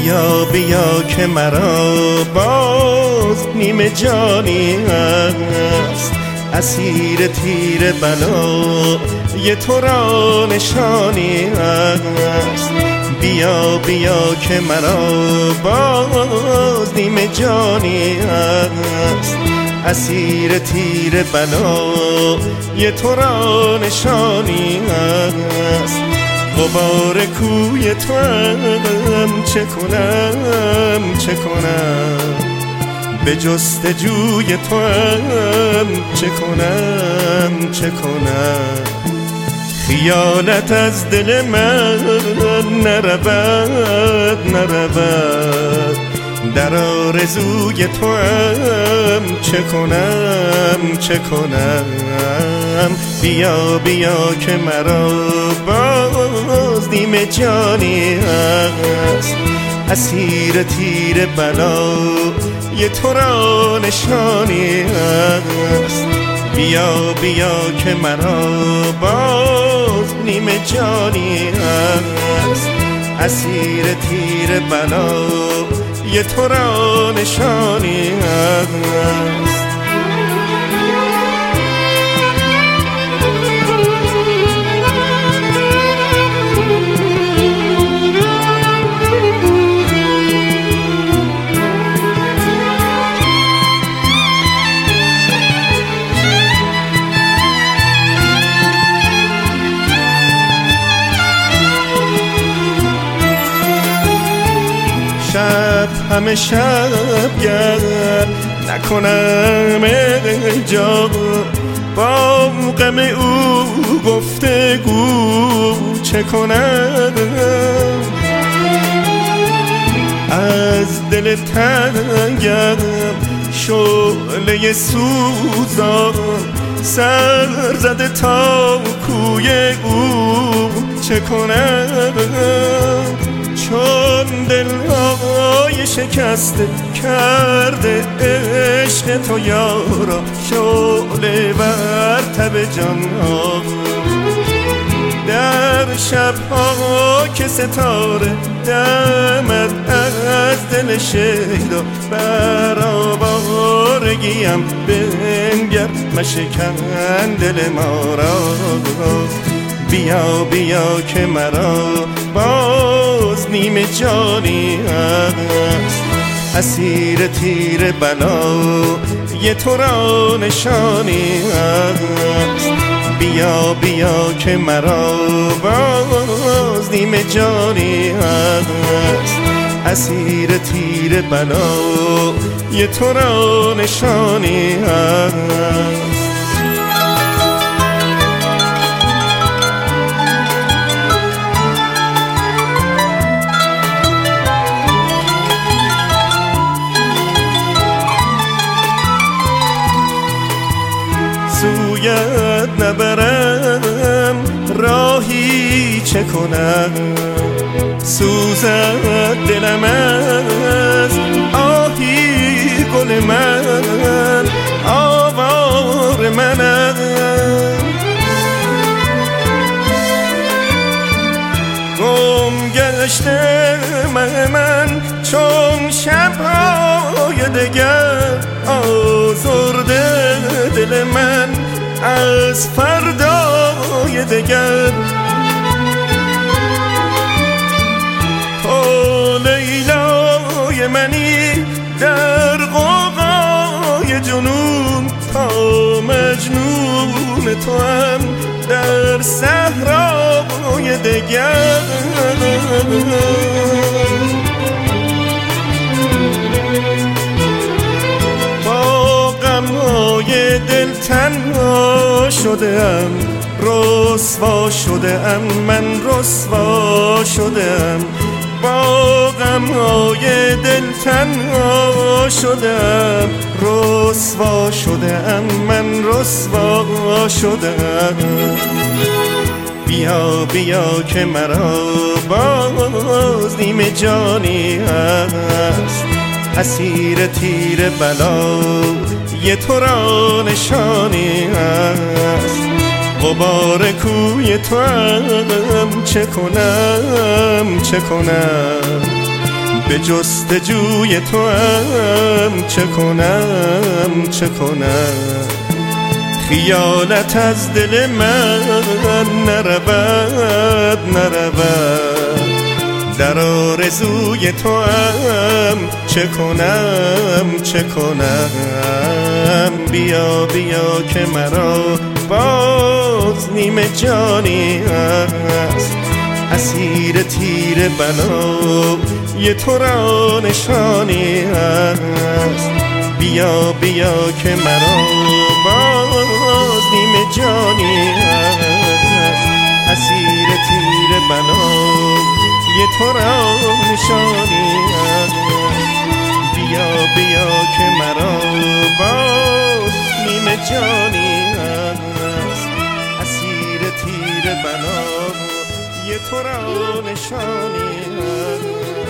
بیا بیا که مرا باز نیمه جانی است، اسیر تیر بلا یه تو را نشانی است. بیا بیا که مرا باز نیمه جانی است، اسیر تیر بلا یه تو را نشانی است. غبار کوی تو هم چه کنم چه کنم، به جستجوی تو هم چه کنم چه کنم. خیانت از دل من نرود نرود، در آرزوی تو هم چه کنم چه کنم. بیا بیا که مرا باز نیمه جانی است، اسیر تیر بلا یه تو را نشانی است. بیا بیا که مرا باز نیمه جانی است، اسیر تیر بلا یه تو را نشانی است. شب همه شب گرد نکنم اینجا، با غم او گفتگو چه کنم. از دل تنگم شعله سوزان، سر زده تا کوی او چه کنم. چون دلهای شکسته کرده عشق تو یارا، شعله بر تب جانها. در شبها که ستاره دمد از دل شیدا، برآوارگیم بنگر مشکن دل ما را. بیا بیا که مرا باز نیمه جانی است، اسیر تیر بلا یه تو را نشانی است. بیا بیا که مرا باز نیمه جانی است، اسیر تیر بلا یه تو را نشانی است. سویت نبرم راهی چه کنم، سوزد دلم از آهی گل من، آوار منم. گم گشته من چون شبهای دگر، آزرده دل من از فردای دگر. تو لیلای منی در غوغای جنون، تا مجنون تو هم در صحرای دگر. با غمهای دل تنها شدم، رسوا شدم من رسوا شدم. با غمهای دل تنها شدم، رسوا شدم من رسوا شدم. بیا بیا که مرا باز نیمه جانی است، اسیر تیر بلا یه تو را نشانی است. غبار کوی تو هم چه کنم چه کنم، به جستجوی تو هم چه کنم چه کنم، خیالت از دل من نرود نرود، در آرزوی تو هم چه کنم چه کنم. بیا بیا که مرا باز نیمه جانی هست، اسیر تیر بلا یه تو را نشانی هست. بیا بیا که مرا باز نیمه جانی هست، اسیر تیر بلا یه تو را نشانی هست. بیا بیا که مرا باز نیمه جانی هست، اسیر تیر بلا یه تو را نشانی هست.